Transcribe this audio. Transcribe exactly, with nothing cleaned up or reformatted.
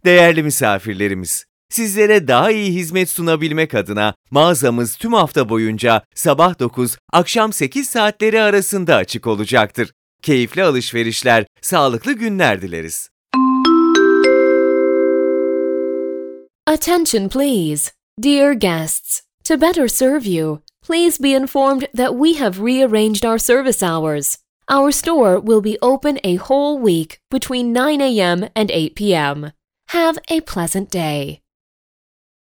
Değerli misafirlerimiz, sizlere daha iyi hizmet sunabilmek adına mağazamız tüm hafta boyunca sabah dokuz, akşam sekiz saatleri arasında açık olacaktır. Keyifli alışverişler, sağlıklı günler dileriz. Attention please. Dear guests, to better serve you, please be informed that we have rearranged our service hours. Our store will be open a whole week between nine a.m. and eight p.m. Have a pleasant day.